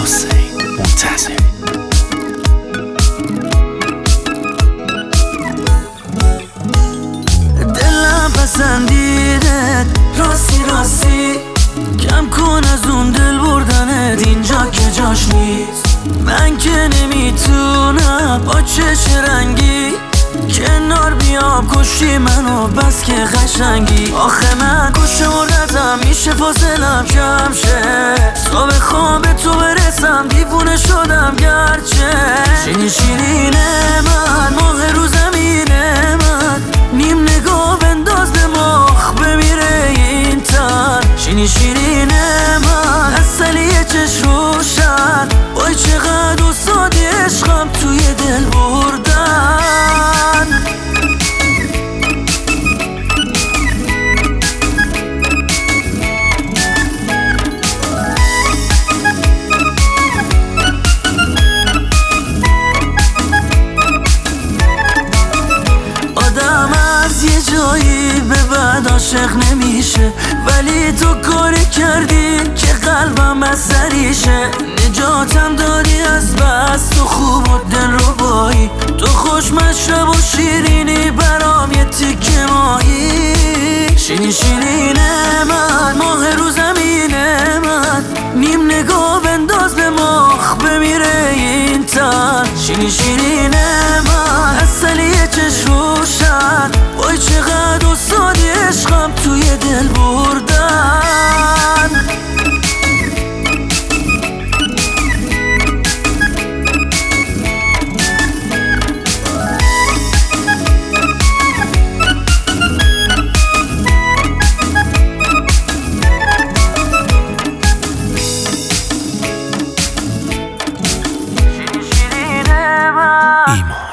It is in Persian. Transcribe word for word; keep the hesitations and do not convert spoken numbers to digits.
حسین منتظر. دلم پسندیدت راستی راستی، کم کن از اون دل بردنت اینجا که جاش نیست. من که نمیتونم با چش رنگی کنار بیام، کشی منو بس که قشنگی. آخه من کشونتم میشه فاصلم کم شه، صبح خواب به تو برسم دیوونه شدم گرچه. شیرین شیرین من ماه رو زمینه من، نیم نگاه بنداز به مخ بمیره این تن. شیرین شیرین من اصلی چش روشن، وای چقدر استادی عشقم توی دل بردن. آدم از یه جایی به بعد عاشق نمیشه، ولی تو کاری کردی که قلبم از سریشه. نجاتم دادی از بس، تو خوب و دل رو بایی، تو خوش مشرب و شیرینی برام یه تیکه مایی. شیرین شیرین من ماه رو زمینه من، نیم نگاه بنداز به مخ بمیره این تن. شیرین شیرین من اصلی چش روشن، وای چقدر استادی عشقم توی دل بردن. ایمان